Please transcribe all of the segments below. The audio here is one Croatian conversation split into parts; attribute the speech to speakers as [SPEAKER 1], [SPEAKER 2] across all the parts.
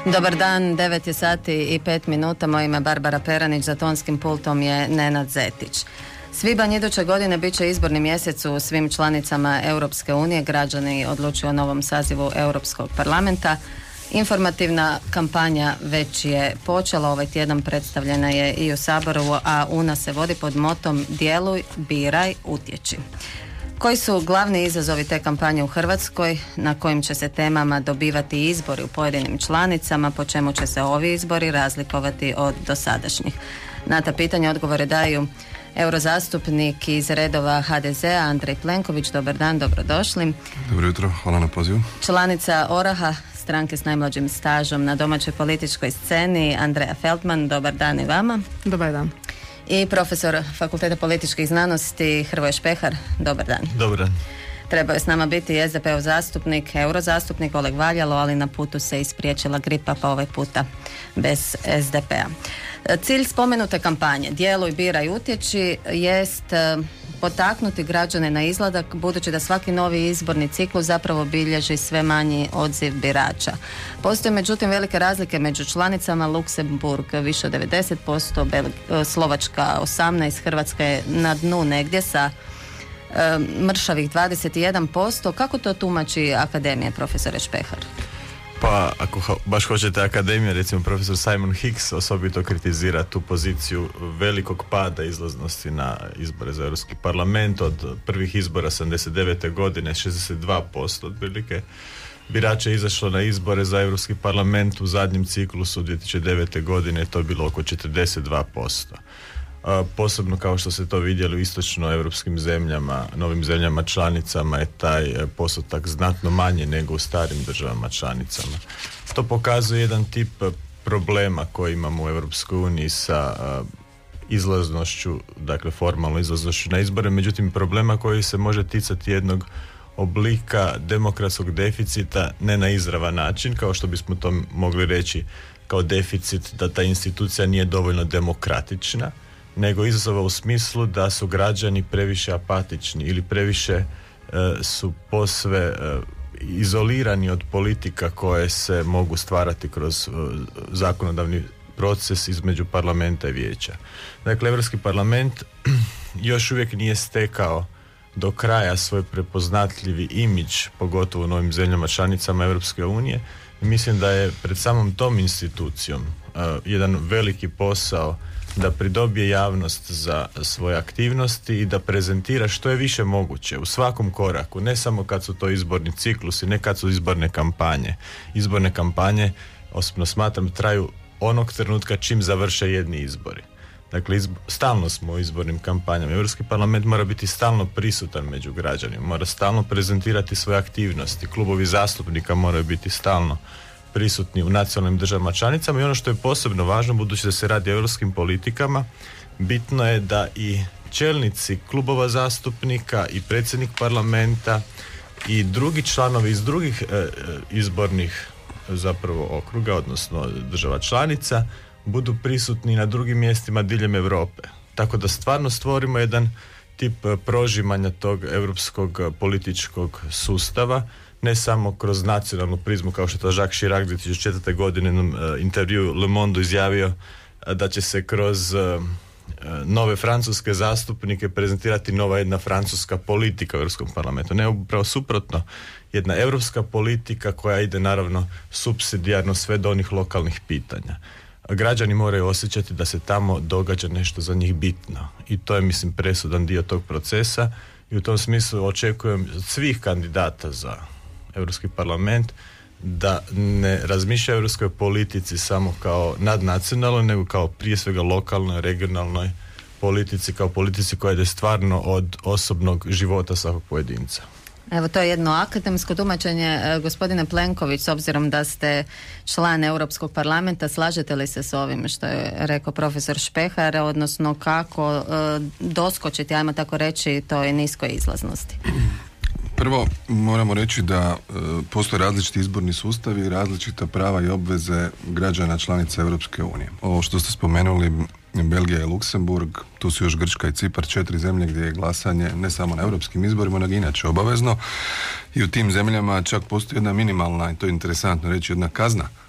[SPEAKER 1] Dobar dan, 9 je sati i 5 minuta, moje ime je Barbara Peranić, za tonskim pultom je Nenad Zetić. Svibanj iduće godine bit će izborni mjesec u svim članicama Europske unije, građani odlučuju o novom sazivu Europskog parlamenta. Informativna kampanja već je počela, ovaj tjedan predstavljena je i u Saboru, a UNA se vodi pod motom Djeluj, biraj, utječi. Koji su glavni izazovi te kampanje u Hrvatskoj, na kojim će se temama dobivati izbori u pojedinim članicama, po čemu će se ovi izbori razlikovati od dosadašnjih? Na ta pitanja odgovore daju eurozastupnik iz redova HDZ-a Andrej Plenković. Dobar dan, dobrodošli.
[SPEAKER 2] Dobro jutro, hvala na pozivu.
[SPEAKER 1] Članica Oraha, stranke s najmlađim stažom na domaćoj političkoj sceni, Andreja Feldman. Dobar dan i vama.
[SPEAKER 3] Dobar dan.
[SPEAKER 1] I profesor Fakulteta političkih znanosti Hrvoje Špehar. Dobar dan.
[SPEAKER 4] Dobar dan.
[SPEAKER 1] Trebao je s nama biti i SDP-ov zastupnik, eurozastupnik Oleg Valjalo, ali na putu se ispriječila gripa, pa ovaj puta bez SDP-a. Cilj spomenute kampanje Djeluj, biraj, utječi jest potaknuti građane na izlazak, budući da svaki novi izborni ciklus zapravo bilježi sve manji odziv birača. Postoje međutim velike razlike među članicama. Luksemburg više od 90%, Slovačka 18%, Hrvatska je na dnu negdje sa mršavih 21%. Kako to tumači akademija, profesore Špehar?
[SPEAKER 4] Pa ako baš hoćete akademija, recimo profesor Simon Hicks osobito kritizira tu poziciju velikog pada izlaznosti na izbore za Europski parlament. Od prvih izbora 79. godine 62% otprilike birača je izašlo na izbore za Europski parlament. U zadnjem ciklusu 2009. godine je to bilo oko 42%. Posebno kao što se to vidjeli u istočnoevropskim zemljama, novim zemljama članicama je taj postotak znatno manji nego u starim državama članicama. To pokazuje jedan tip problema koji imamo u Europskoj uniji sa izlaznošću, dakle formalno izlaznošću na izbore, međutim problema koji se može ticati jednog oblika demokratskog deficita, ne na izravan način, kao što bismo to mogli reći kao deficit da ta institucija nije dovoljno demokratična, nego izazova u smislu da su građani previše apatični ili previše su posve izolirani od politika koje se mogu stvarati kroz zakonodavni proces između parlamenta i vijeća. Dakle, Europski parlament još uvijek nije stekao do kraja svoj prepoznatljivi imidž, pogotovo u novim zemljama članicama Europske unije. I mislim da je pred samom tom institucijom jedan veliki posao da pridobije javnost za svoje aktivnosti i da prezentira što je više moguće u svakom koraku, ne samo kad su to izborni ciklusi, ne kad su izborne kampanje. Izborne kampanje, osobno smatram, traju onog trenutka čim završe jedni izbori. Dakle, stalno smo u izbornim kampanjama. Europski parlament mora biti stalno prisutan među građanima, mora stalno prezentirati svoje aktivnosti. Klubovi zastupnika moraju biti stalno prisutni u nacionalnim državama članicama i ono što je posebno važno, budući da se radi o europskim politikama, bitno je da i čelnici klubova zastupnika i predsjednik parlamenta i drugi članovi iz drugih izbornih zapravo okruga, odnosno država članica, budu prisutni na drugim mjestima diljem Europe. Tako da stvarno stvorimo jedan tip prožimanja tog europskog političkog sustava, ne samo kroz nacionalnu prizmu, kao što je to Jacques Chirac 2004. godine u intervju Le Monde izjavio da će se kroz nove francuske zastupnike prezentirati nova jedna francuska politika u Europskom parlamentu. Ne, upravo suprotno, jedna europska politika koja ide naravno supsidijarno sve do onih lokalnih pitanja. Građani moraju osjećati da se tamo događa nešto za njih bitno i to je, mislim, presudan dio tog procesa i u tom smislu očekujem od svih kandidata za Europski parlament da ne razmišlja o europskoj politici samo kao nadnacionalnoj, nego kao prije svega lokalnoj, regionalnoj politici, kao politici koja ide stvarno od osobnog života svakog pojedinca.
[SPEAKER 1] Evo, to je jedno akademsko tumačenje. Gospodine Plenković, s obzirom da ste član Europskog parlamenta, slažete li se s ovim što je rekao profesor Špehar, odnosno kako doskočiti, ajmo tako reći, toj niskoj izlaznosti?
[SPEAKER 2] Prvo, moramo reći da postoje različiti izborni sustavi i različita prava i obveze građana članica Europske unije. Ovo što ste spomenuli, Belgija i Luksemburg, tu su još Grčka i Cipar, 4 zemlje gdje je glasanje ne samo na europskim izborima, nego inače obavezno. I u tim zemljama čak postoji jedna minimalna, i to je interesantno reći, jedna kazna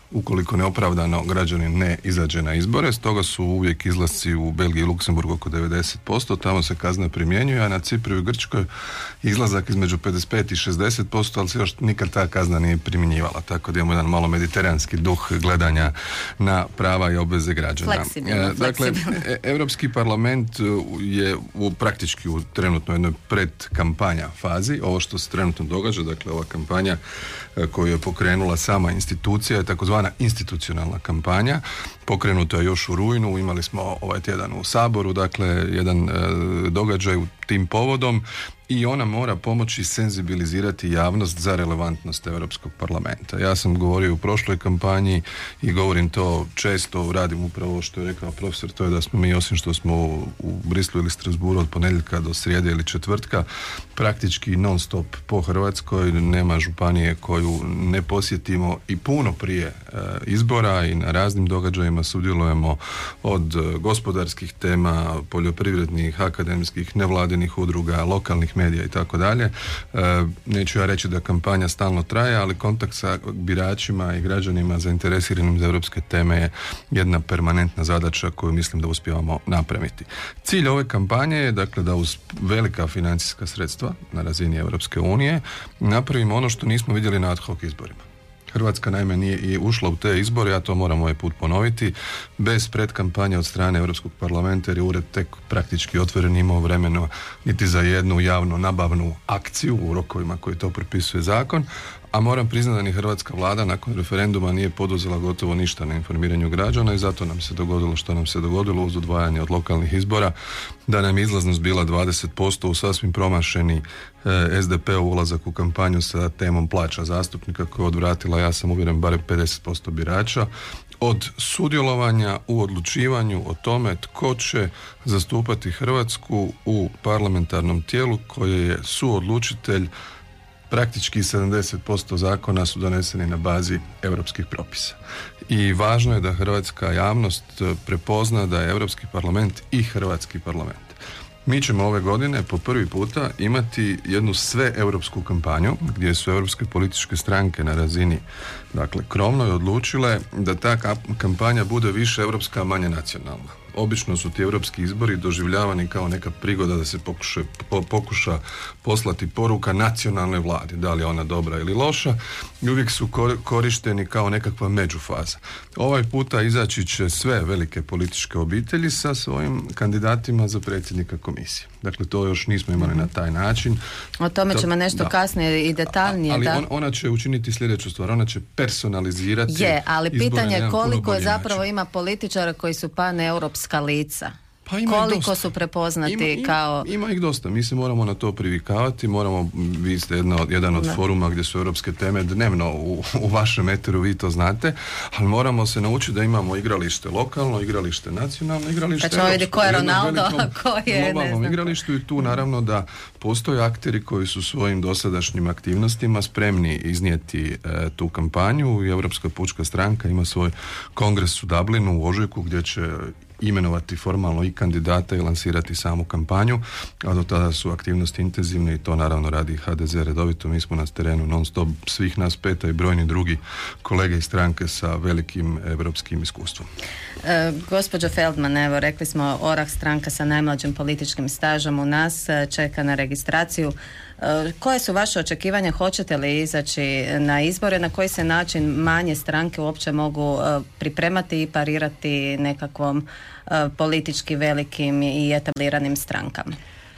[SPEAKER 2] ukoliko neopravdano građanin ne izađe na izbore. Stoga su uvijek izlasci u Belgiji i Luksemburgu oko 90%, tamo se kazna primjenjuje, a na Cipru i Grčkoj izlazak između 55 i 60%, ali se još nikad ta kazna nije primjenjivala, tako da imamo jedan malo mediteranski duh gledanja na prava i obveze građana. Dakle, Europski parlament je praktički u trenutno jednoj predkampanja fazi. Ovo što se trenutno događa, dakle ova kampanja koju je pokrenula sama institucija je takozvana institucionalna kampanja. Pokrenuta je još u rujnu, imali smo ovaj tjedan u Saboru, dakle jedan događaj u tim povodom i ona mora pomoći senzibilizirati javnost za relevantnost Europskog parlamenta. Ja sam govorio u prošloj kampanji i govorim to često, radim upravo ovo što je rekao profesor, to je da smo mi, osim što smo u Brislu ili Strasbourgu od ponedjeljka do srijede ili četvrtka, praktički non stop po Hrvatskoj, nema županije koju ne posjetimo i puno prije izbora i na raznim događajima sudjelujemo od gospodarskih tema, poljoprivrednih, akademskih, nevladinih udruga, lokalnih medija i tako dalje. Neću ja reći da kampanja stalno traje, ali kontakt sa biračima i građanima zainteresiranim za europske teme je jedna permanentna zadaća koju mislim da uspijevamo napraviti. Cilj ove kampanje je dakle da uz velika financijska sredstva na razini Europske unije napravimo ono što nismo vidjeli na ad hoc izborima. Hrvatska naime nije i ušla u te izbore, ja to moram ovaj put ponoviti, bez predkampanje od strane Europskog parlamenta jer je ured tek praktički otvoren, imao vremena niti za jednu javno nabavnu akciju u rokovima koji to propisuje zakon, a moram priznati da ni hrvatska vlada nakon referenduma nije poduzela gotovo ništa na informiranju građana i zato nam se dogodilo što nam se dogodilo uz odvajanje od lokalnih izbora, da nam je izlaznost bila 20% u sasvim promašeni SDP-ov ulazak u kampanju sa temom plaća zastupnika koja je odvratila, ja sam uvjeren, barem 50% birača od sudjelovanja u odlučivanju o tome tko će zastupati Hrvatsku u parlamentarnom tijelu koje je suodlučitelj. Praktički 70% zakona su doneseni na bazi europskih propisa. I važno je da hrvatska javnost prepozna da je Europski parlament i hrvatski parlament. Mi ćemo ove godine po prvi puta imati jednu sveeuropsku kampanju gdje su europske političke stranke na razini, dakle, krovnoj odlučile da ta kampanja bude više europska, manje nacionalna. Obično su ti europski izbori doživljavani kao neka prigoda da se pokuša poslati poruka nacionalnoj vladi, da li je ona dobra ili loša, i uvijek su korišteni kao nekakva međufaza. Ovaj puta izaći će sve velike političke obitelji sa svojim kandidatima za predsjednika komisije. Dakle, to još nismo imali na taj način.
[SPEAKER 1] O tome ćemo nešto kasnije i detaljnije.
[SPEAKER 2] Ali ona će učiniti sljedeću stvar, ona će personalizirati.
[SPEAKER 1] Ali pitanje je koliko zapravo ima političara koji su paneuropska lica.
[SPEAKER 2] Pa
[SPEAKER 1] koliko su prepoznati kao...
[SPEAKER 2] Ima ih dosta. Mi se moramo na to privikavati. Vi ste jedan od foruma gdje su europske teme dnevno u vašem eteru, vi to znate, ali moramo se naučiti da imamo igralište lokalno, igralište nacionalno, igralište europsko.
[SPEAKER 1] Pa ćemo vidjeti ko je Ronaldo, ko je
[SPEAKER 2] globalnom igralištu i tu naravno da postoje akteri koji su svojim dosadašnjim aktivnostima spremni iznijeti tu kampanju. I Europska pučka stranka ima svoj kongres u Dublinu u ožujku gdje će imenovati formalno i kandidata i lansirati samu kampanju, a do tada su aktivnosti intenzivne i to naravno radi HDZ redovito. Mi smo na terenu non stop, svih nas peta i brojni drugi kolege iz stranke sa velikim europskim iskustvom.
[SPEAKER 1] Gospođo Feldman, evo rekli smo ORAH, stranka sa najmlađim političkim stažom u nas, čeka na registraciju. Koje su vaše očekivanja, hoćete li izaći na izbore, na koji se način manje stranke uopće mogu pripremati i parirati nekakvom politički velikim i etabliranim strankama?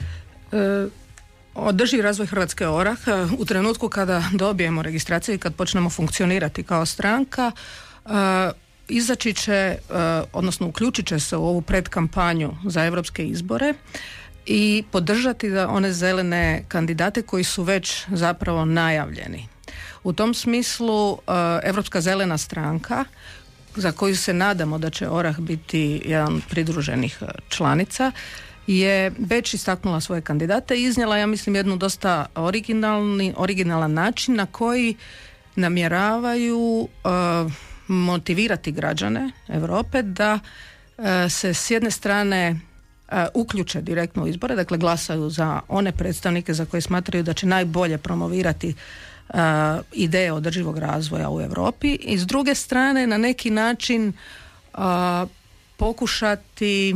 [SPEAKER 3] Održivi razvoj Hrvatske ORAH u trenutku kada dobijemo registraciju i kad počnemo funkcionirati kao stranka, izaći će, odnosno uključit će se u ovu predkampanju za europske izbore i podržati da one zelene kandidate koji su već zapravo najavljeni. U tom smislu Europska zelena stranka, za koju se nadamo da će ORAH biti jedan od pridruženih članica, je već istaknula svoje kandidate i iznijela, ja mislim, jednu dosta originalan način na koji namjeravaju motivirati građane Europe da se s jedne strane uključe direktno u izbore, dakle glasaju za one predstavnike za koje smatraju da će najbolje promovirati ideje održivog razvoja u Europi i s druge strane na neki način pokušati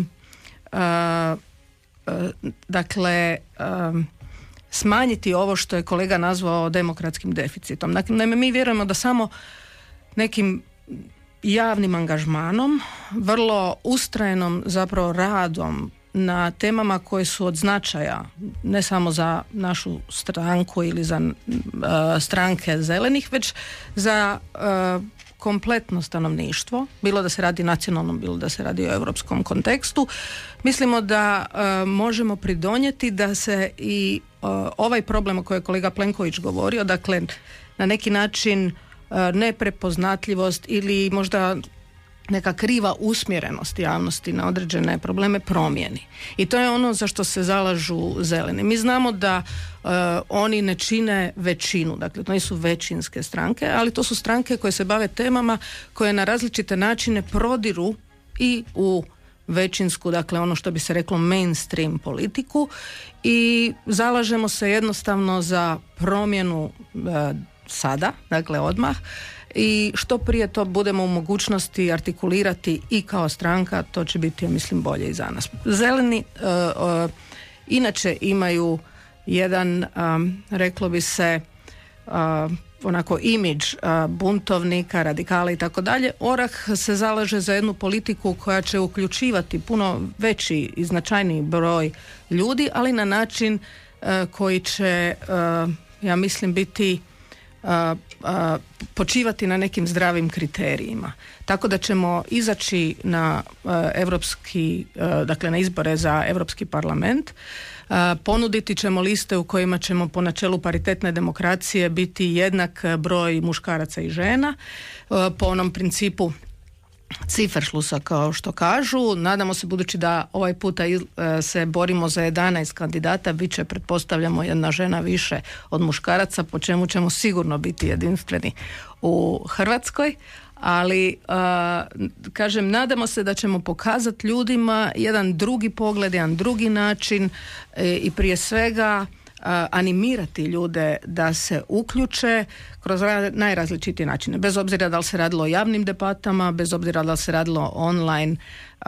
[SPEAKER 3] smanjiti ovo što je kolega nazvao demokratskim deficitom. Dakle, mi vjerujemo da samo nekim javnim angažmanom, vrlo ustrajnom zapravo radom na temama koje su od značaja ne samo za našu stranku ili za stranke zelenih, već za kompletno stanovništvo, bilo da se radi nacionalnom, bilo da se radi o europskom kontekstu. Mislimo da možemo pridonijeti da se i ovaj problem o kojem je kolega Plenković govorio, dakle na neki način neprepoznatljivost ili možda neka kriva usmjerenost javnosti na određene probleme promijeni. I to je ono za što se zalažu zeleni. Mi znamo da oni ne čine većinu, dakle to nisu većinske stranke, ali to su stranke koje se bave temama koje na različite načine prodiru i u većinsku, dakle ono što bi se reklo mainstream politiku i zalažemo se jednostavno za promjenu sada, dakle odmah, i što prije to budemo u mogućnosti artikulirati i kao stranka, to će biti, ja mislim, bolje i za nas. Zeleni inače imaju jedan, reklo bi se, onako imidž buntovnika, radikala i tako dalje. Orah se zalaže za jednu politiku koja će uključivati puno veći i značajniji broj ljudi, ali na način koji će, ja mislim, biti počivati na nekim zdravim kriterijima. Tako da ćemo izaći na na izbore za Europski parlament. Ponuditi ćemo liste u kojima ćemo po načelu paritetne demokracije biti jednak broj muškaraca i žena. Po onom principu Ciferšlusa, kao što kažu. Nadamo se, budući da ovaj puta se borimo za 11 kandidata, bit će, pretpostavljamo, jedna žena više od muškaraca, po čemu ćemo sigurno biti jedinstveni u Hrvatskoj. Ali, kažem, nadamo se da ćemo pokazati ljudima jedan drugi pogled, jedan drugi način i prije svega animirati ljude da se uključe kroz najrazličitije načine, bez obzira da li se radilo o javnim debatama, bez obzira da li se radilo o online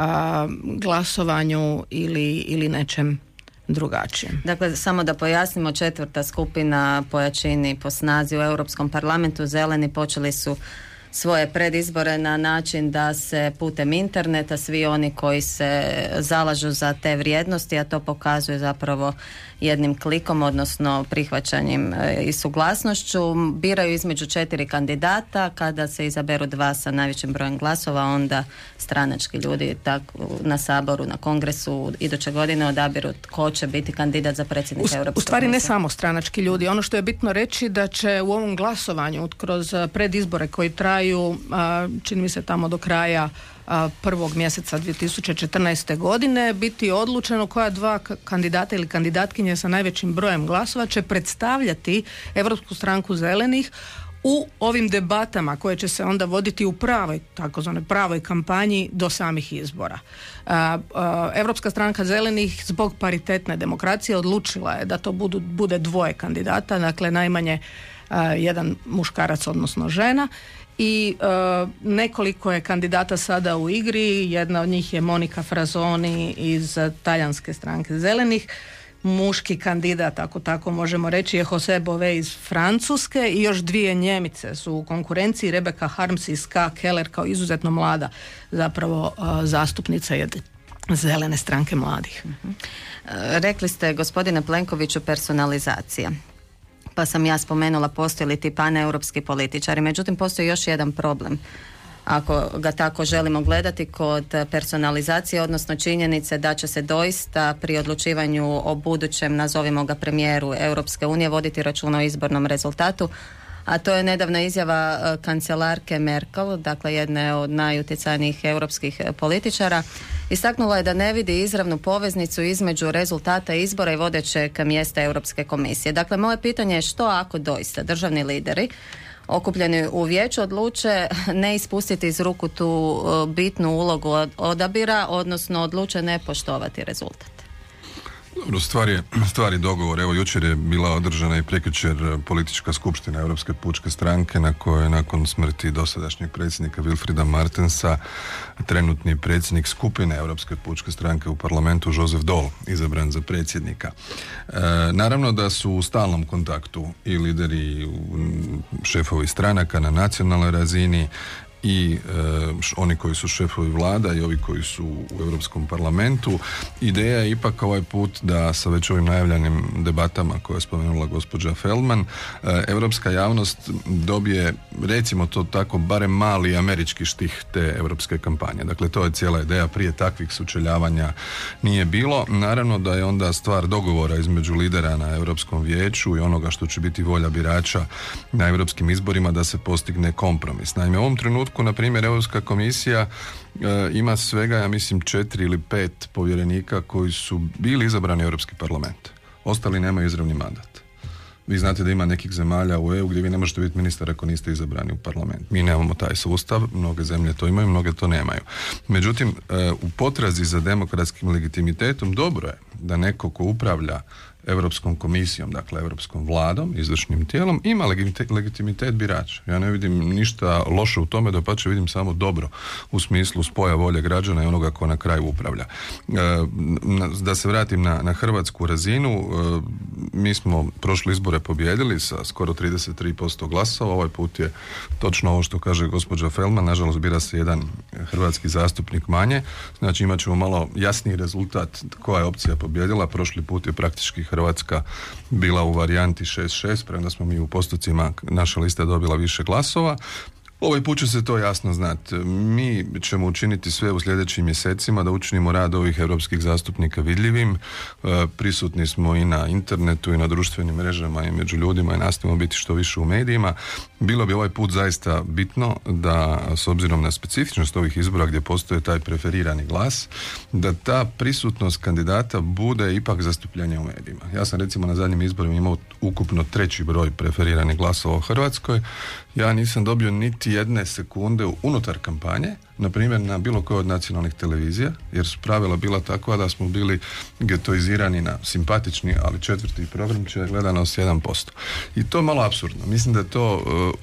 [SPEAKER 3] glasovanju ili nečem drugačijem.
[SPEAKER 1] Dakle, samo da pojasnimo, 4. skupina po jačini, po snazi u Europskom parlamentu, zeleni počeli su svoje predizbore na način da se putem interneta svi oni koji se zalažu za te vrijednosti, a to pokazuje zapravo jednim klikom, odnosno prihvaćanjem i suglasnošću, biraju između 4 kandidata. Kada se izaberu 2 sa najvećim brojem glasova, onda stranački ljudi na Saboru, na Kongresu iduće godine odabiru tko će biti kandidat za predsjednika Europske
[SPEAKER 3] U stvari
[SPEAKER 1] komisije.
[SPEAKER 3] Ne samo stranački ljudi. Ono što je bitno reći da će u ovom glasovanju kroz predizbore koji traju, čini mi se tamo do kraja 1. mjeseca 2014. godine, biti odlučeno koja 2 kandidata ili kandidatkinje sa najvećim brojem glasova će predstavljati Europsku stranku zelenih u ovim debatama koje će se onda voditi u pravoj, takozvanoj pravoj kampanji do samih izbora. Europska stranka zelenih zbog paritetne demokracije odlučila je da to bude 2 kandidata, dakle najmanje jedan muškarac, odnosno žena. I nekoliko je kandidata sada u igri. Jedna od njih je Monica Frazzoni iz talijanske stranke zelenih. Muški kandidat, ako tako možemo reći, je Jose Bové iz Francuske i još 2 Njemice su u konkurenciji, Rebecca Harms i Ska Keller kao izuzetno mlada zapravo zastupnica jedne zelene stranke mladih.
[SPEAKER 1] Rekli ste, gospodine Plenkoviću, personalizacija. Pa sam ja spomenula postoji li ti paneuropski političari. Međutim, postoji još jedan problem. Ako ga tako želimo gledati kod personalizacije, odnosno činjenice da će se doista pri odlučivanju o budućem, nazovimo ga, premijeru Europske unije voditi računa o izbornom rezultatu, a to je nedavna izjava kancelarke Merkel, dakle jedne od najutjecajnijih europskih političara. Istaknula je da ne vidi izravnu poveznicu između rezultata izbora i vodećeg mjesta Europske komisije. Dakle, moje pitanje je što ako doista državni lideri okupljeni u vijeću odluče ne ispustiti iz ruku tu bitnu ulogu odabira, odnosno odluče ne poštovati rezultat?
[SPEAKER 2] Dobro, stvar je dogovor. Evo, jučer je bila održana i prekjučer politička skupština Europske pučke stranke na kojoj je nakon smrti dosadašnjeg predsjednika Wilfrieda Martensa trenutni predsjednik skupine Europske pučke stranke u parlamentu Joseph Daul izabran za predsjednika. Naravno da su u stalnom kontaktu i lideri, šefovi stranaka na nacionalnoj razini i oni koji su šefovi vlada i ovi koji su u Europskom parlamentu. Ideja je ipak ovaj put da sa već ovim najavljenim debatama koje je spomenula gospođa Feldman, europska javnost dobije, recimo to tako, barem mali američki štih te europske kampanje. Dakle, to je cijela ideja. Prije takvih sučeljavanja nije bilo. Naravno da je onda stvar dogovora između lidera na Europskom vijeću i onoga što će biti volja birača na europskim izborima da se postigne kompromis. Naime, u ovom trenutku, na primjer, Europska komisija ima svega, ja mislim, 4 ili 5 povjerenika koji su bili izabrani u Europski parlament. Ostali nemaju izravni mandat. Vi znate da ima nekih zemalja u EU gdje vi ne možete biti ministar ako niste izabrani u parlament. Mi nemamo taj sustav, mnoge zemlje to imaju, mnoge to nemaju. Međutim, u potrazi za demokratskim legitimitetom dobro je da neko ko upravlja Europskom komisijom, dakle Europskom vladom, izvršnim tijelom, ima legitimitet birača. Ja ne vidim ništa loše u tome, dapače vidim samo dobro u smislu spoja volje građana i onoga ko na kraju upravlja. Da se vratim na hrvatsku razinu, mi smo prošle izbore pobijedili sa skoro 33% glasova. Ovaj put je točno ovo što kaže gospođa Feldman, nažalost bira se jedan hrvatski zastupnik manje, znači imat ćemo malo jasniji rezultat koja je opcija pobijedila. Prošli put je praktički Hrvatska bila u varijanti 6-6, premda smo mi u postocima, naša lista dobila više glasova. Ovaj put će se to jasno znati. Mi ćemo učiniti sve u sljedećim mjesecima da učinimo rad ovih europskih zastupnika vidljivim. Prisutni smo i na internetu i na društvenim mrežama i među ljudima i nastojimo biti što više u medijima. Bilo bi ovaj put zaista bitno da, s obzirom na specifičnost ovih izbora gdje postoje taj preferirani glas, da ta prisutnost kandidata bude ipak zastupljenje u medijima. Ja sam recimo na zadnjim izborima imao ukupno 3. broj preferiranih glasova u Hrvatskoj. Ja nisam dobio niti jedne sekunde unutar kampanje, na primjer na bilo kojoj od nacionalnih televizija, jer su pravila bila takva da smo bili getoizirani na simpatični, ali 4. program će gledanost 1%. I to je malo apsurdno. Mislim da je to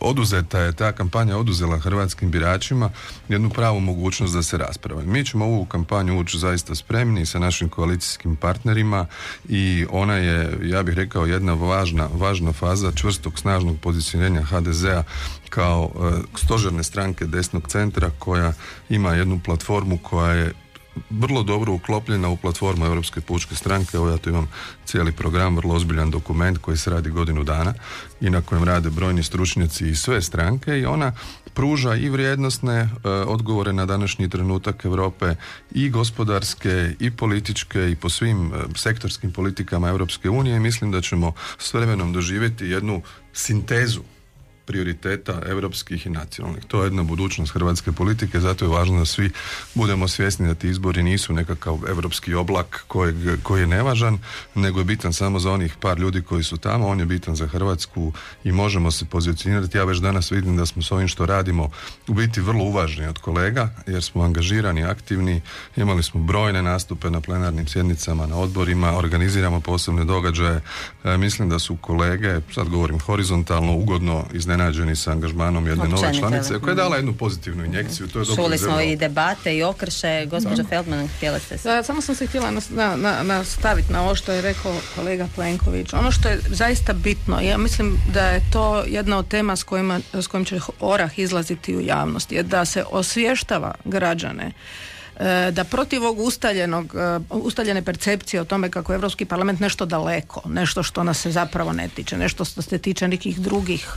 [SPEAKER 2] ta kampanja oduzela hrvatskim biračima jednu pravu mogućnost da se rasprave. Mi ćemo ovu kampanju ući zaista spremni sa našim koalicijskim partnerima i ona je, ja bih rekao, jedna važna faza čvrstog, snažnog pozicioniranja HDZ-a kao stožerne stranke desnog centra koja ima jednu platformu koja je vrlo dobro uklopljena u platformu Europske pučke stranke. Evo ja tu imam cijeli program, vrlo ozbiljan dokument koji se radi godinu dana i na kojem rade brojni stručnjaci i sve stranke i ona pruža i vrijednosne odgovore na današnji trenutak Europe i gospodarske i političke i po svim sektorskim politikama Europske unije i mislim da ćemo s vremenom doživjeti jednu sintezu prioriteta europskih i nacionalnih. To je jedna budućnost hrvatske politike, zato je važno da svi budemo svjesni da ti izbori nisu nekakav europski oblak koji je nevažan, nego je bitan samo za onih par ljudi koji su tamo, on je bitan za Hrvatsku i možemo se pozicionirati. Ja već danas vidim da smo s ovim što radimo u biti vrlo uvažni od kolega, jer smo angažirani, aktivni, imali smo brojne nastupe na plenarnim sjednicama, na odborima, organiziramo posebne događaje. Mislim da su kolege, sad govorim horizontalno, ugodno iznenađeni sa angažmanom jedne nove članice koja je dala jednu pozitivnu injekciju. To je
[SPEAKER 1] čuli smo i debate i okrše. Gospođa Feldman, htjela ste se.
[SPEAKER 3] Samo sam se htjela nastaviti na ovo što je rekao kolega Plenković. Ono što je zaista bitno, ja mislim da je to jedna od tema s kojim će Orah izlaziti u javnost, je da se osvještava građane da protiv ovog ustaljene percepcije o tome kako je Europski parlament nešto daleko, nešto što nas se zapravo ne tiče, nešto što se tiče nekih drugih,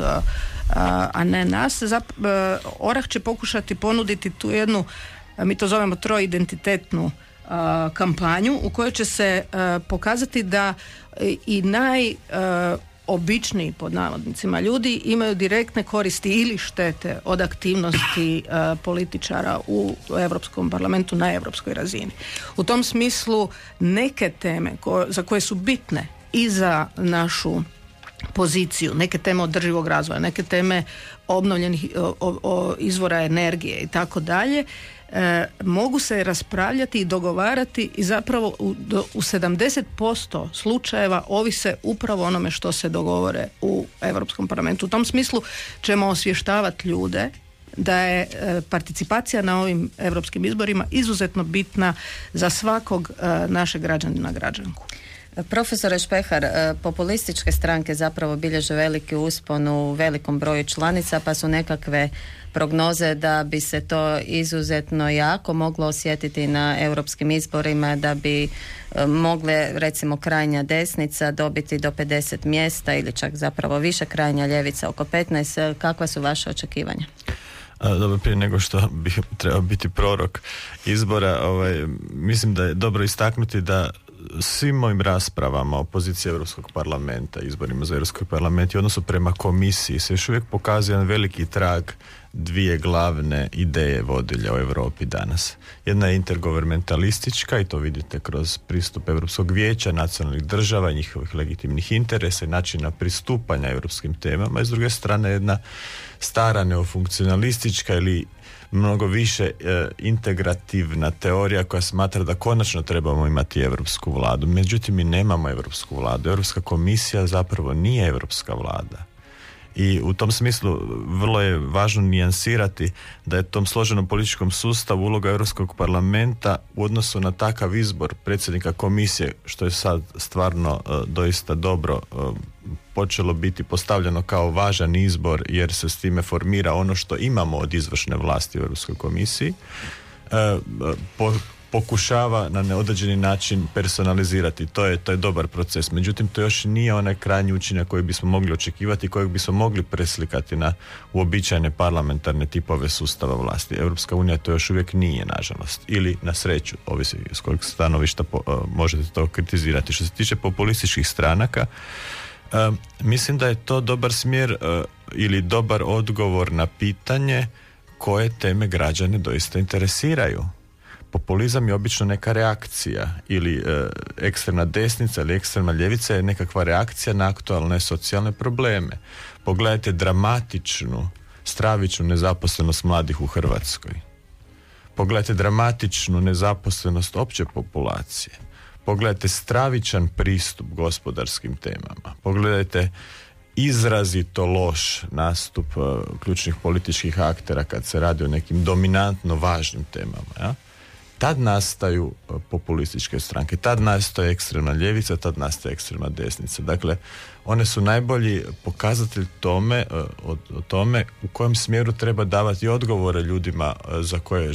[SPEAKER 3] a ne nas. Orah će pokušati ponuditi tu jednu, mi to zovemo troidentitetnu kampanju u kojoj će se pokazati da i običniji, pod navodnicima, ljudi imaju direktne koristi ili štete od aktivnosti političara u Europskom parlamentu na europskoj razini. U tom smislu neke teme za koje su bitne i za našu poziciju, neke teme održivog razvoja, neke teme obnovljenih izvora energije i tako dalje, mogu se raspravljati i dogovarati i zapravo u 70% slučajeva ovise upravo onome što se dogovore u Europskom parlamentu. U tom smislu ćemo osvještavati ljude da je participacija na ovim europskim izborima izuzetno bitna za svakog našeg građanina, građanku.
[SPEAKER 1] Profesore Špehar, populističke stranke zapravo bilježe veliki uspon u velikom broju članica, pa su nekakve prognoze da bi se to izuzetno jako moglo osjetiti na europskim izborima, da bi mogle recimo krajnja desnica dobiti do 50 mjesta ili čak zapravo više, krajnja ljevica oko 15. Kakva su vaše očekivanja?
[SPEAKER 4] Dobro, prije nego što bi trebao biti prorok izbora, mislim da je dobro istaknuti da svim mojim raspravama o poziciji Europskog parlamenta, izborima za Europski parlament i odnosu prema komisiji se još uvijek pokazuje jedan veliki trag dvije glavne ideje vodilja u Europi danas. Jedna je intergovernmentalistička i to vidite kroz pristup Europskog vijeća, nacionalnih država i njihovih legitimnih interesa i načina pristupanja europskim temama. I s druge strane jedna stara neofunkcionalistička ili mnogo više integrativna teorija koja smatra da konačno trebamo imati europsku vladu. Međutim, mi nemamo europsku vladu. Europska komisija zapravo nije europska vlada. I u tom smislu vrlo je važno nijansirati da je tom složenom političkom sustavu uloga Europskog parlamenta u odnosu na takav izbor predsjednika komisije, što je sad stvarno doista dobro počelo biti postavljeno kao važan izbor jer se s time formira ono što imamo od izvršne vlasti u Europskoj komisiji, pokušava na neodređeni način personalizirati. To je dobar proces. Međutim, to još nije onaj krajnji učinak koji bismo mogli očekivati, kojeg bismo mogli preslikati na uobičajene parlamentarne tipove sustava vlasti. Europska unija to još uvijek nije, nažalost. Ili na sreću, ovisi s kojeg stanovišta možete to kritizirati. Što se tiče populističkih stranaka, mislim da je to dobar smjer ili dobar odgovor na pitanje koje teme građane doista interesiraju. Populizam je obično neka reakcija ili ekstremna desnica ili ekstremna ljevica je nekakva reakcija na aktualne socijalne probleme. Pogledajte dramatičnu, stravičnu nezaposlenost mladih u Hrvatskoj. Pogledajte dramatičnu nezaposlenost opće populacije. Pogledajte stravičan pristup gospodarskim temama. Pogledajte izrazito loš nastup ključnih političkih aktera kad se radi o nekim dominantno važnim temama. Ja? Tad nastaju populističke stranke, tad nastaje ekstremna ljevica, tad nastaje ekstremna desnica. Dakle, one su najbolji pokazatelj o tome u kojem smjeru treba davati odgovore ljudima za koje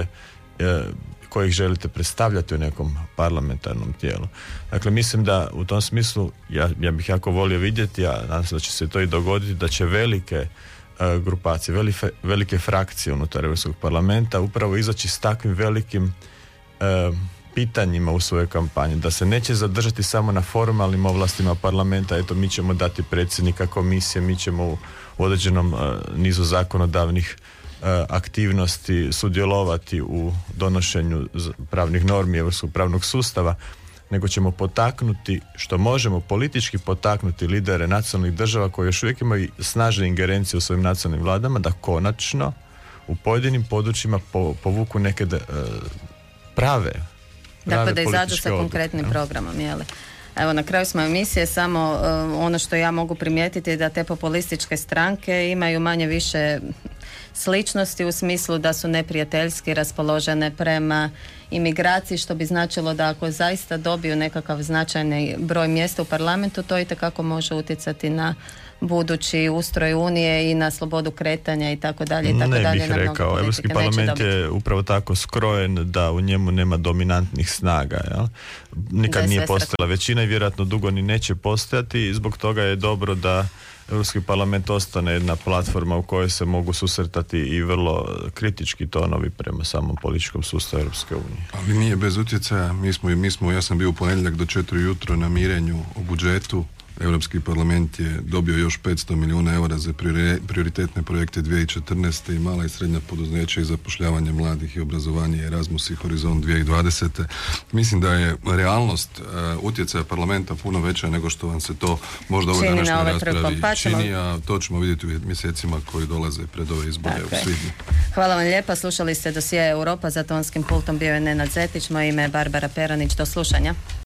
[SPEAKER 4] kojih želite predstavljati u nekom parlamentarnom tijelu. Dakle, mislim da u tom smislu ja bih jako volio vidjeti, a nadam se da će se to i dogoditi, da će velike grupacije, velike frakcije unutar Europskog parlamenta upravo izaći s takvim velikim pitanjima u svojoj kampanji, da se neće zadržati samo na formalnim ovlastima parlamenta, eto mi ćemo dati predsjednika komisije, mi ćemo u određenom nizu zakonodavnih aktivnosti sudjelovati u donošenju pravnih normi europskog pravnog sustava, nego ćemo potaknuti, što možemo politički potaknuti lidere nacionalnih država koji još uvijek imaju snažne ingerencije u svojim nacionalnim vladama, da konačno u pojedinim područjima povuku neke prave
[SPEAKER 1] dakle, da izađu sa konkretnim programom, jeli? Evo, na kraju smo emisije, samo ono što ja mogu primijetiti je da te populističke stranke imaju manje više sličnosti u smislu da su neprijateljski raspoložene prema imigraciji, što bi značilo da ako zaista dobiju nekakav značajni broj mjesta u parlamentu, to itekako može utjecati na budući ustroj Unije i na slobodu kretanja i tako dalje.
[SPEAKER 4] Ne bih rekao, Europski parlament je upravo tako skrojen da u njemu nema dominantnih snaga. Ja? Nikad nije postojala većina i vjerojatno dugo ni neće postojati i zbog toga je dobro da Europski parlament ostane jedna platforma u kojoj se mogu susretati i vrlo kritički tonovi prema samom političkom sustavu Europske unije.
[SPEAKER 2] Ali nije bez utjecaja. Mi smo, ja sam bio u ponedjeljak do 4 ujutro na mirenju o budžetu Europski parlament je dobio još 500 milijuna eura za prioritetne projekte 2014. i mala i srednja poduzeća i zapošljavanje mladih i obrazovanje Erasmus i Horizont 2020. Mislim da je realnost utjecaja parlamenta puno veća nego što vam se to možda u ovoj današnjoj raspravi čini, a to ćemo vidjeti u mjesecima koji dolaze pred ove izbore u svibnju.
[SPEAKER 1] Hvala vam lijepa, slušali ste dosije Europa, za tonskim pultom bio je Nenad Zetić, moje ime je Barbara Peranić, do slušanja.